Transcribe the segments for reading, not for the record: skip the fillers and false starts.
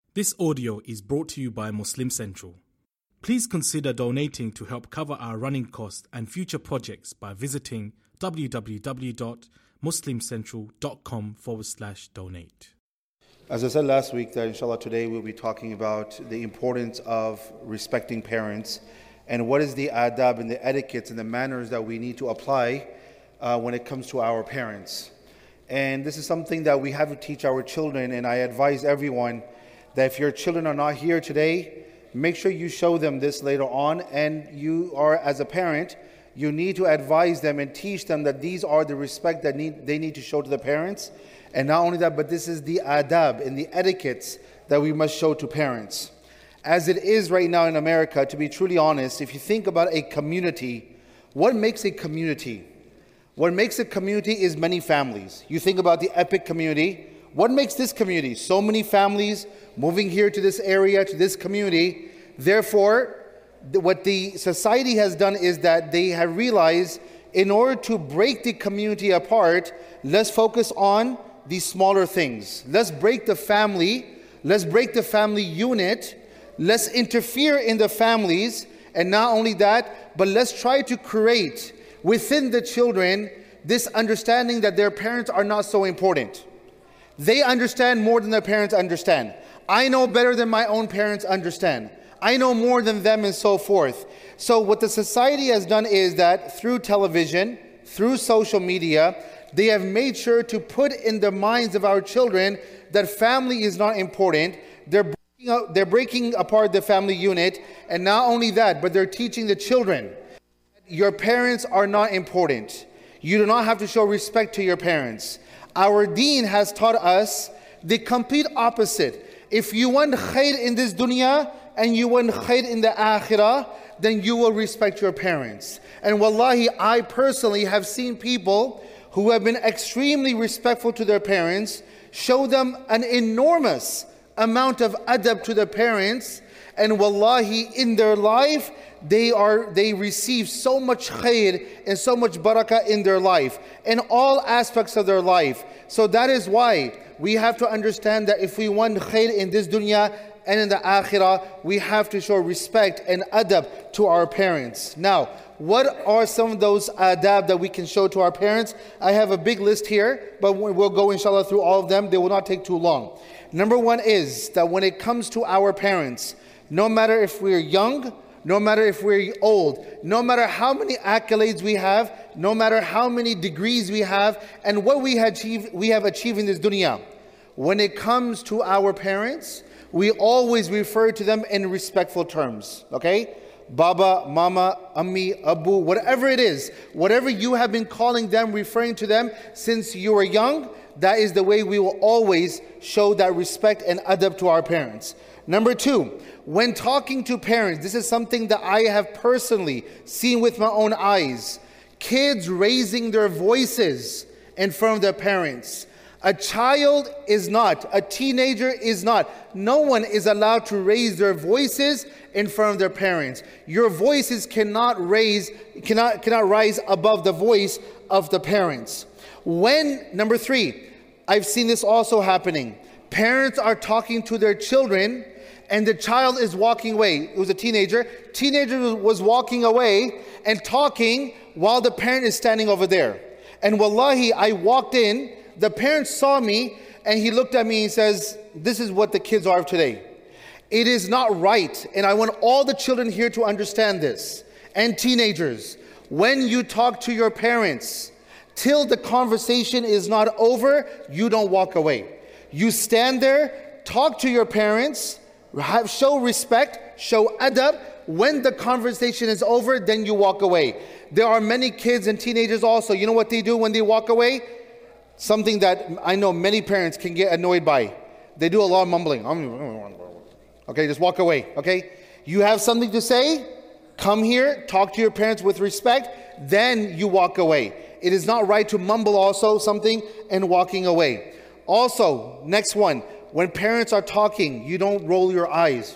This audio is brought to you by Muslim Central. Please consider donating to help cover our running costs and future projects by visiting www.muslimcentral.com/donate. As I said last week, that inshallah today we'll be talking about the importance of respecting parents and what is the adab and the etiquettes and the manners that we need to apply when it comes to our parents. And this is something that we have to teach our children, and I advise everyone that if your children are not here today, make sure you show them this later on, and you are, as a parent, you need to advise them and teach them that these are the respect that they need to show to the parents. And not only that, but this is the adab and the etiquettes that we must show to parents. As it is right now in America, to be truly honest, if you think about a community, what makes a community? What makes a community is many families. You think about the epic community. What makes this community? So many families moving here to this area, to this community. Therefore, what the society has done is that they have realized in order to break the community apart, let's focus on these smaller things. Let's break the family. Let's break the family unit. Let's interfere in the families. And not only that, but let's try to create within the children this understanding that their parents are not so important. They understand more than their parents understand. I know better than my own parents understand. I know more than them, and so forth. So what the society has done is that through television, through social media, they have made sure to put in the minds of our children that family is not important. They're breaking apart the family unit, and not only that, but they're teaching the children, your parents are not important. You do not have to show respect to your parents. Our deen has taught us the complete opposite. If you want khair in this dunya and you want khair in the akhirah, then you will respect your parents. And wallahi, I personally have seen people who have been extremely respectful to their parents, show them an enormous amount of adab to their parents, and wallahi, in their life, they receive so much khair and so much barakah in their life, in all aspects of their life. So that is why we have to understand that if we want khair in this dunya and in the akhirah, we have to show respect and adab to our parents. Now, what are some of those adab that we can show to our parents? I have a big list here, but we'll go inshallah through all of them. They will not take too long. Number one is that when it comes to our parents, no matter if we're young, no matter if we're old, no matter how many accolades we have, no matter how many degrees we have, and what we have achieved in this dunya, when it comes to our parents, we always refer to them in respectful terms, okay? Baba, Mama, Ammi, Abu, whatever it is, whatever you have been calling them, referring to them since you were young, that is the way we will always show that respect and adab to our parents. Number two, when talking to parents, this is something that I have personally seen with my own eyes. Kids raising their voices in front of their parents. A child is not, a teenager is not. No one is allowed to raise their voices in front of their parents. Your voices cannot rise above the voice of the parents. Number three, I've seen this also happening. Parents are talking to their children and the child is walking away. It was a teenager. Teenager was walking away and talking while the parent is standing over there. And wallahi, I walked in, the parent saw me, and he looked at me and says, this is what the kids are today. It is not right, and I want all the children here to understand this, and teenagers. When you talk to your parents, till the conversation is not over, you don't walk away. You stand there, talk to your parents, show respect, show adab. When the conversation is over, then you walk away. There are many kids and teenagers also. You know what they do when they walk away? Something that I know many parents can get annoyed by. They do a lot of mumbling. Okay, just walk away, okay? You have something to say? Come here, talk to your parents with respect, then you walk away. It is not right to mumble also something and walking away. Also, next one, when parents are talking, you don't roll your eyes.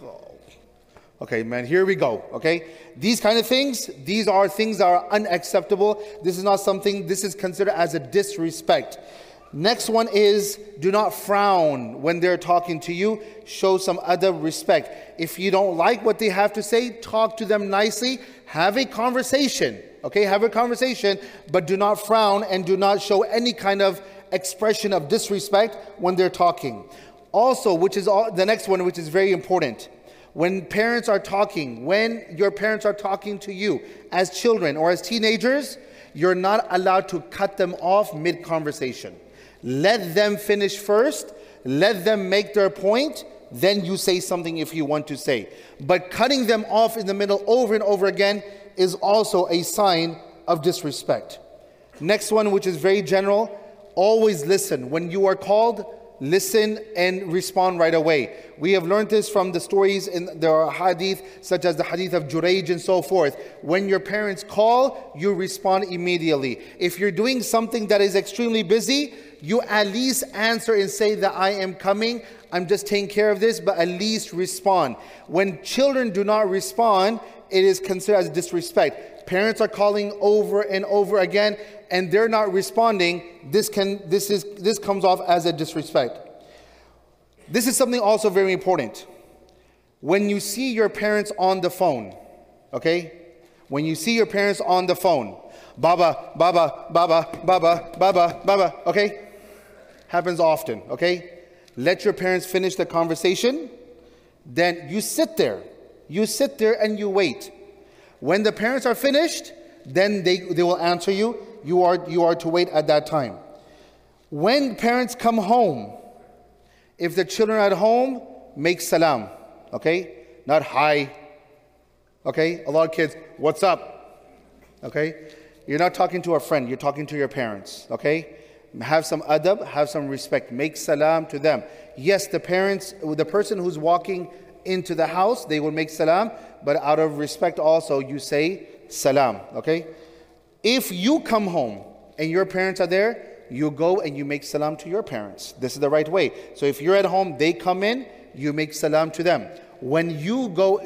Okay, man, here we go, okay? These kind of things, these are things that are unacceptable. This is not something, this is considered as a disrespect. Next one is do not frown when they're talking to you. Show some adab, respect. If you don't like what they have to say, talk to them nicely. Have a conversation. Okay, have a conversation, but do not frown and do not show any kind of expression of disrespect when they're talking. Also, the next one, which is very important. When parents are talking, when your parents are talking to you as children or as teenagers, you're not allowed to cut them off mid-conversation. Let them finish first. Let them make their point. Then you say something if you want to say. But cutting them off in the middle over and over again is also a sign of disrespect. Next one, which is very general, always listen. When you are called, listen and respond right away. We have learned this from the stories in the hadith, such as the hadith of Jurayj and so forth. When your parents call, you respond immediately. If you're doing something that is extremely busy, you at least answer and say that I am coming, I'm just taking care of this, but at least respond. When children do not respond, it is considered as disrespect. Parents are calling over and over again, and they're not responding. This comes off as a disrespect. This is something also very important. When you see your parents on the phone, okay? When you see your parents on the phone, Baba, Baba, Baba, Baba, Baba, Baba, okay? Happens often, okay? Let your parents finish the conversation. Then you sit there. You sit there and you wait. When the parents are finished, then they will answer you. You are to wait at that time. When parents come home, if the children are at home, make salam. Okay? Not hi. Okay? A lot of kids, what's up? Okay? You're not talking to a friend. You're talking to your parents. Okay? Have some adab, have some respect. Make salam to them. Yes, the person who's walking into the house, they will make salam, but out of respect also, you say salam, okay? If you come home and your parents are there, you go and you make salam to your parents. This is the right way. So if you're at home, they come in, you make salam to them. When you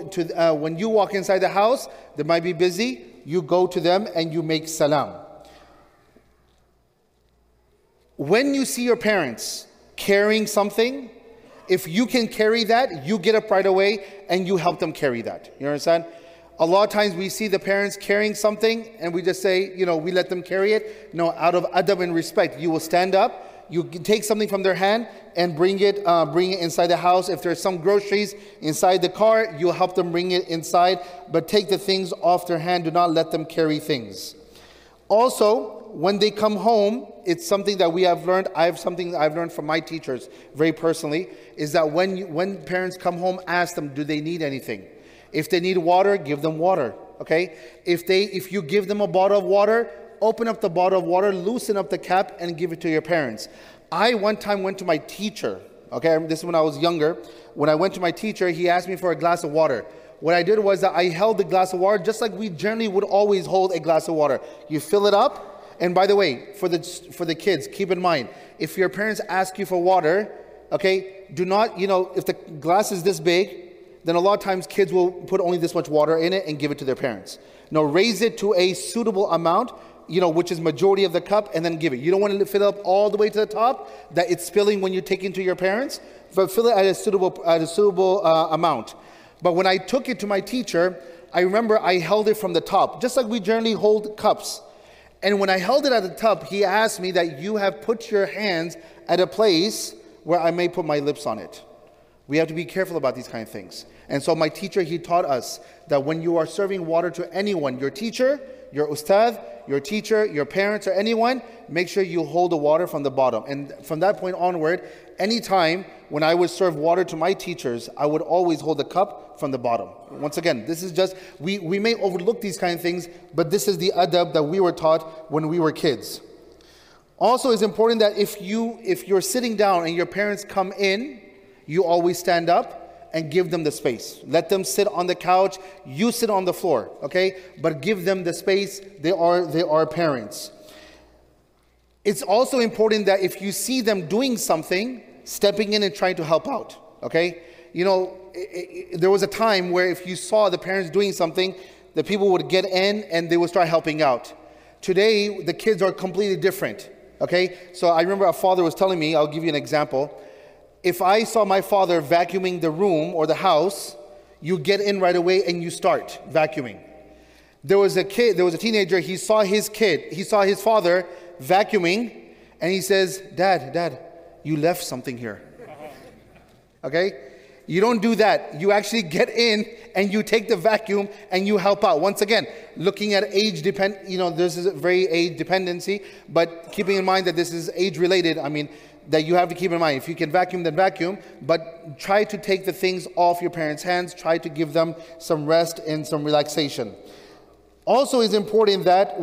walk inside the house, they might be busy, you go to them and you make salam. When you see your parents carrying something, if you can carry that, you get up right away and you help them carry that. You understand? A lot of times we see the parents carrying something and we just say, we let them carry it. No, out of adab and respect, you will stand up, you take something from their hand and bring it inside the house. If there's some groceries inside the car, you'll help them bring it inside, but take the things off their hand. Do not let them carry things. Also, when they come home, it's something that we have learned. Something that I've learned from my teachers very personally, is that when parents come home, ask them, do they need anything? If they need water, give them water, okay? If you give them a bottle of water, open up the bottle of water, loosen up the cap, and give it to your parents. I one time went to my teacher, okay? This is when I was younger. When I went to my teacher, he asked me for a glass of water. What I did was that I held the glass of water just like we generally would always hold a glass of water. You fill it up. And by the way, for the kids, keep in mind, if your parents ask you for water, okay, do not, if the glass is this big, then a lot of times kids will put only this much water in it and give it to their parents. No, raise it to a suitable amount, which is majority of the cup, and then give it. You don't want to fill it up all the way to the top, that it's spilling when you take it to your parents, but fill it at a suitable amount. But when I took it to my teacher, I remember I held it from the top, just like we generally hold cups. And when I held it at the top, he asked me that you have put your hands at a place where I may put my lips on it. We have to be careful about these kind of things. And so my teacher, he taught us that when you are serving water to anyone, your teacher, your ustad, your teacher, your parents, or anyone, make sure you hold the water from the bottom. And from that point onward, anytime when I would serve water to my teachers, I would always hold the cup from the bottom. Once again, this is just, we may overlook these kind of things, but this is the adab that we were taught when we were kids. Also, it's important that if you're sitting down and your parents come in, you always stand up and give them the space. Let them sit on the couch, you sit on the floor, okay? But give them the space. They are parents. It's also important that if you see them doing something, stepping in and trying to help out, okay? There was a time where if you saw the parents doing something, the people would get in and they would start helping out. Today, the kids are completely different. Okay, so I remember a father was telling me, I'll give you an example. If I saw my father vacuuming the room or the house, you get in right away and you start vacuuming. There was a teenager, he saw his father vacuuming, and he says, Dad, you left something here. Okay? You don't do that. You actually get in and you take the vacuum and you help out. Once again, looking at age this is a very age dependency, but keeping in mind that this is age related, that you have to keep in mind. If you can vacuum, then vacuum, but try to take the things off your parents' hands. Try to give them some rest and some relaxation. Also, it's important that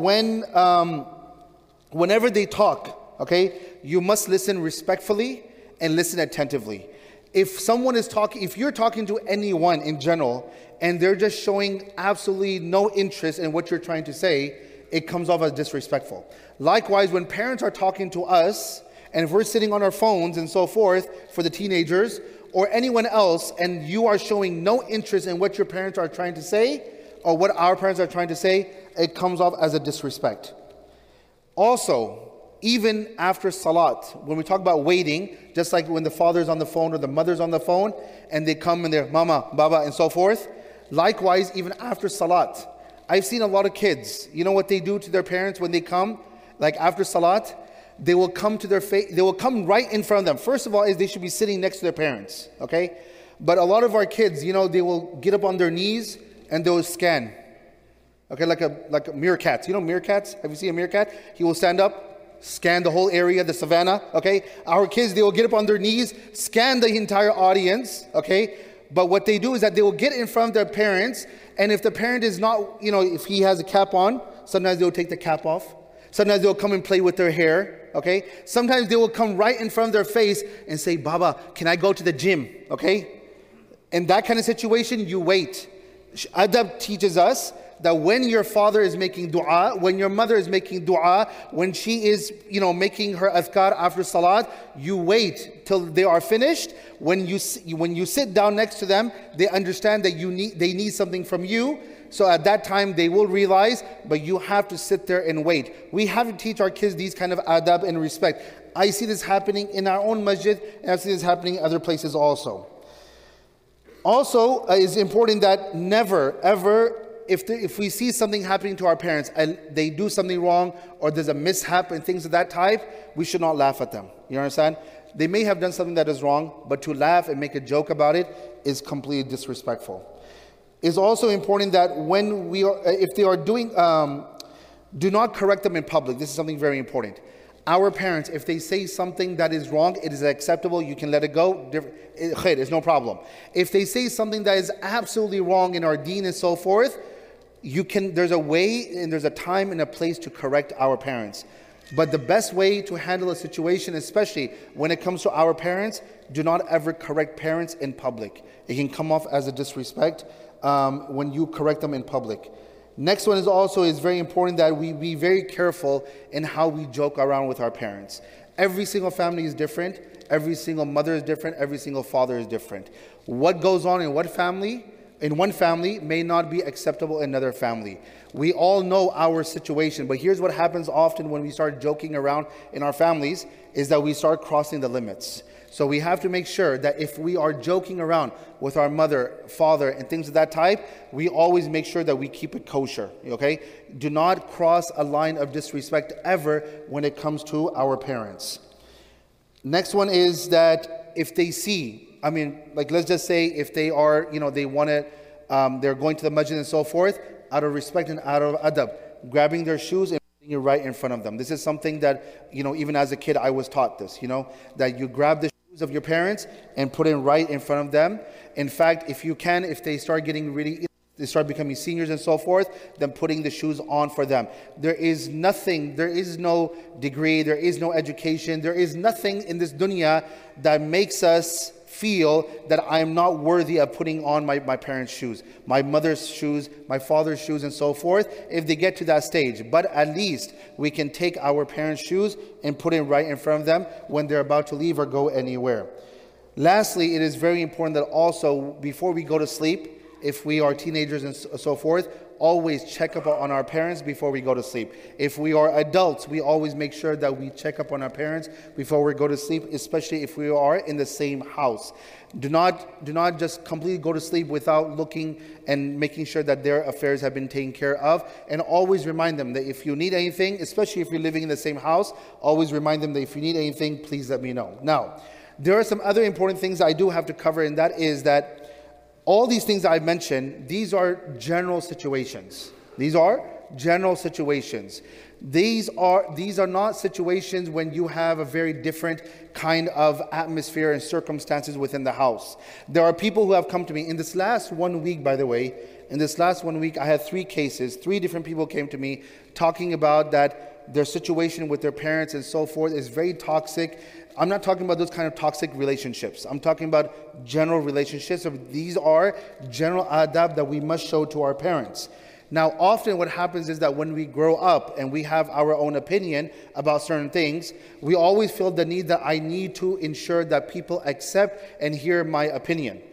whenever they talk, okay, you must listen respectfully and listen attentively. If you're talking to anyone in general and they're just showing absolutely no interest in what you're trying to say, it comes off as disrespectful. Likewise, when parents are talking to us, and if we're sitting on our phones and so forth for the teenagers or anyone else, and you are showing no interest in what your parents are trying to say or what our parents are trying to say, it comes off as a disrespect. Also, even after salat, when we talk about waiting, just like when the father's on the phone or the mother's on the phone and they come and they're mama, baba, and so forth. Likewise, even after salat, I've seen a lot of kids, you know what they do to their parents when they come, like after salat? They will come to their face, they will come right in front of them. First of all, they should be sitting next to their parents, okay? But a lot of our kids, they will get up on their knees and they will scan. Okay, like a meerkat. You know meerkats? Have you seen a meerkat? He will stand up, scan the whole area, the savannah, okay? Our kids, they will get up on their knees, scan the entire audience, okay? But what they do is that they will get in front of their parents, and if the parent is not, if he has a cap on, sometimes they will take the cap off. Sometimes they'll come and play with their hair, okay? Sometimes they will come right in front of their face and say, Baba, can I go to the gym, okay? In that kind of situation, you wait. Adab teaches us that when your father is making dua, when your mother is making dua, when she is, making her adhkar after salat, you wait till they are finished. When you sit down next to them, they understand that they need something from you. So at that time, they will realize, but you have to sit there and wait. We have to teach our kids these kind of adab and respect. I see this happening in our own masjid, and I see this happening in other places also. Also, it's important that never, ever, if we see something happening to our parents and they do something wrong or there's a mishap and things of that type, we should not laugh at them. You understand? They may have done something that is wrong, but to laugh and make a joke about it is completely disrespectful. It's also important that if they are doing, do not correct them in public. This is something very important. Our parents, if they say something that is wrong, it is acceptable, you can let it go, it's no problem. If they say something that is absolutely wrong in our deen and so forth, there's a way and there's a time and a place to correct our parents. But the best way to handle a situation, especially when it comes to our parents, do not ever correct parents in public. It can come off as a disrespect when you correct them in public. Next one is very important that we be very careful in how we joke around with our parents. Every single family is different. Every single mother is different. Every single father is different. What goes on in one family may not be acceptable in another family. We all know our situation, but here's what happens often when we start joking around in our families is that we start crossing the limits. So we have to make sure that if we are joking around with our mother, father, and things of that type, we always make sure that we keep it kosher, okay? Do not cross a line of disrespect ever when it comes to our parents. Next one is that if they see, let's just say if they are, they're going to the masjid and so forth, out of respect and out of adab, grabbing their shoes and putting it right in front of them. This is something that, even as a kid, I was taught this, that you grab the shoes of your parents and put it right in front of them. In fact, if they start getting they start becoming seniors and so forth, then putting the shoes on for them. There is no degree, there is no education, there is nothing in this dunya that makes us feel that I am not worthy of putting on my parents' shoes, my mother's shoes, my father's shoes, and so forth, if they get to that stage. But at least we can take our parents' shoes and put it right in front of them when they're about to leave or go anywhere. Lastly, it is very important that also, before we go to sleep, if we are teenagers and so forth, always check up on our parents before we go to sleep. If we are adults, we always make sure that we check up on our parents before we go to sleep, especially if we are in the same house. Do not just completely go to sleep without looking and making sure that their affairs have been taken care of. And always remind them that if you need anything, especially if you're living in the same house, always remind them that if you need anything, please let me know. Now, there are some other important things I do have to cover, and that is that all these things I've mentioned, these are general situations. These are general situations. These are not situations when you have a very different kind of atmosphere and circumstances within the house. There are people who have come to me in this last 1 week, by the way. In this last 1 week, I had 3 cases. 3 different people came to me talking about that their situation with their parents and so forth is very toxic. I'm not talking about those kind of toxic relationships. I'm talking about general relationships. So these are general adab that we must show to our parents. Now, often what happens is that when we grow up and we have our own opinion about certain things, we always feel the need that I need to ensure that people accept and hear my opinion.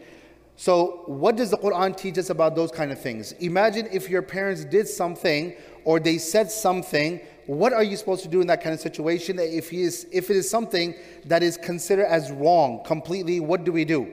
So what does the Quran teach us about those kind of things? Imagine if your parents did something or they said something. What are you supposed to do in that kind of situation? If it is something that is considered as wrong completely, what do we do?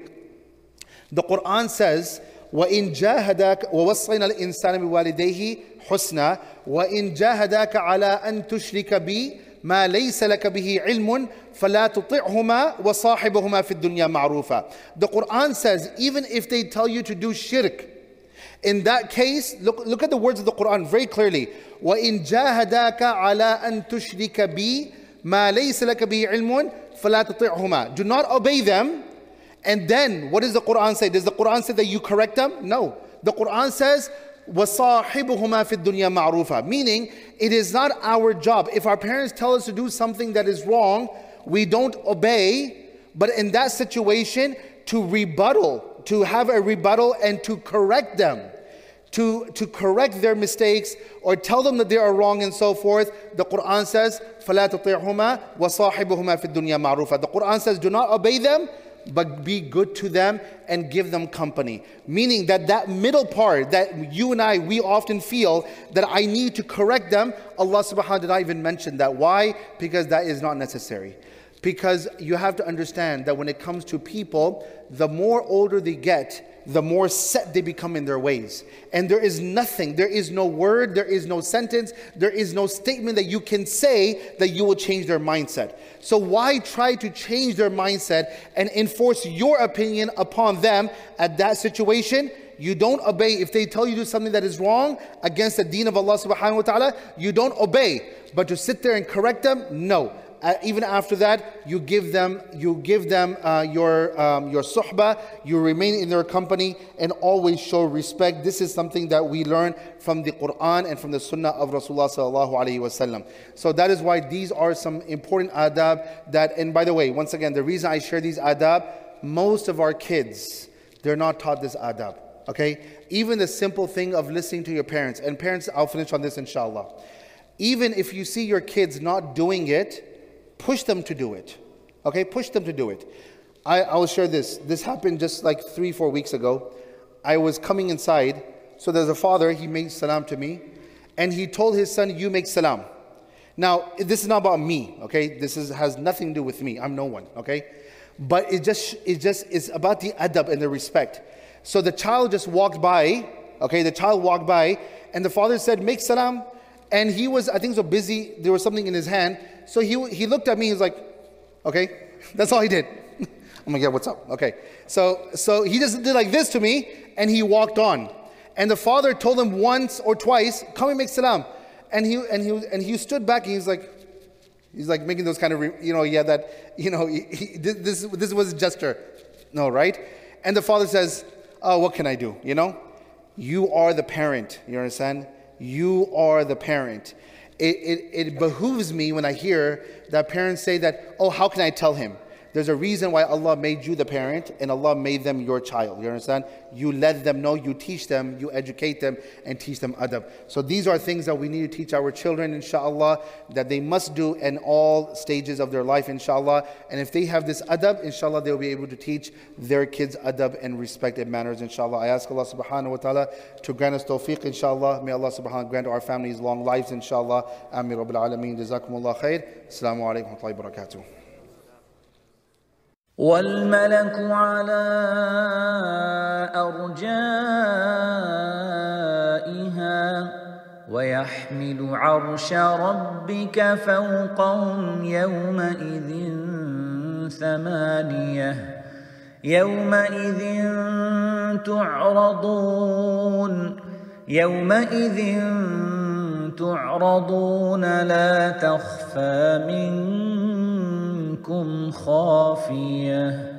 The Quran says, وَإِن جَاهَدَاكَ وَوَصَّيْنَا الْإِنسَانَ بِوَالِدَيْهِ حُسْنًا وَإِن جَاهَدَاكَ عَلَىٰ أَن تُشْرِكَ بِي مَا لَيْسَ لَكَ بِهِ عِلْمٌ فَلَا تُطِعْهُمَا وَصَاحِبْهُمَا فِي الدُّنْيَا مَعْرُوفًا. The Quran says, even if they tell you to do shirk, in that case, look at the words of the Quran very clearly. وَإِن جَاهَدَاكَ عَلَىٰ أَن تُشْرِكَ بِي مَا لَيْسَ لَكَ بِهِ عِلْمٌ فَلَا تُطِعْهُمَا. Do not obey them. And then, what does the Quran say? Does the Quran say that you correct them? No. The Quran says, وَصَاحِبُهُمَا فِي الدُّنْيَا مَعْرُوفًا. Meaning, it is not our job. If our parents tell us to do something that is wrong, we don't obey. But in that situation, to have a rebuttal and to correct them, to correct their mistakes or tell them that they are wrong and so forth, the Quran says, فَلَا تُطِعْهُمَا وَصَاحِبُهُمَا فِي الدُّنْيا مَعْرُوفًا. The Quran says, do not obey them, but be good to them and give them company. Meaning that middle part that you and we often feel that I need to correct them, Allah subhanahu wa ta'ala did not even mention that. Why? Because that is not necessary. Because you have to understand that when it comes to people, the more older they get, the more set they become in their ways. And there is nothing, there is no word, there is no sentence, there is no statement that you can say that you will change their mindset. So why try to change their mindset and enforce your opinion upon them at that situation? You don't obey. If they tell you to do something that is wrong against the deen of Allah subhanahu wa ta'ala, you don't obey. But to sit there and correct them, no. Even after that, you give them your suhbah, you remain in their company and always show respect. This is something that we learn from the Quran and from the Sunnah of Rasulullah sallallahu alaihi wasallam. So that is why these are some important adab that, and by the way, once again, the reason I share these adab, most of our kids, they're not taught this adab. Okay? Even the simple thing of listening to your parents, and parents, I'll finish on this inshallah. Even if you see your kids not doing it, push them to do it. Okay, push them to do it. I will share this. This happened just like 3-4 weeks ago. I was coming inside. So there's a father, he made salam to me. And he told his son, you make salam. Now, this is not about me, okay? This has nothing to do with me. I'm no one, okay? But it just is about the adab and the respect. So the child just walked by, okay? The child walked by and the father said, make salam. And he was, I think so busy, there was something in his hand. So he looked at me, he was like, okay, that's all he did. I'm like, yeah, what's up? Okay. So he just did like this to me and he walked on. And the father told him once or twice, come and make salam. And he stood back and he's like making those kind of, this was a gesture. No, right? And the father says, oh, what can I do? You are the parent, you understand? You are the parent. It behooves me when I hear that parents say that, oh, how can I tell him? There's a reason why Allah made you the parent and Allah made them your child. You understand? You let them know, you teach them, you educate them and teach them adab. So these are things that we need to teach our children, inshallah, that they must do in all stages of their life, inshallah. And if they have this adab, inshallah, they'll be able to teach their kids adab and respect and manners, inshallah. I ask Allah subhanahu wa ta'ala to grant us tawfiq, inshallah. May Allah subhanahu wa ta'ala grant our families long lives, inshallah. Ameen Rabbil Alameen. Jazakumullah khair. Assalamu alaikum wa rahmatullahi wa barakatuh. والملك على أرجائها ويحمل عرش ربك فوقهم يومئذ تعرضون لا تخفى منكم خافية